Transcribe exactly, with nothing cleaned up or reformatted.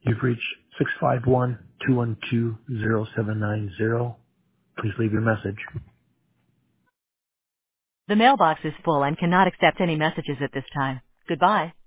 You've reached six five one, two one two, zero seven nine zero. Please leave your message. The mailbox is full and cannot accept any messages at this time. Goodbye.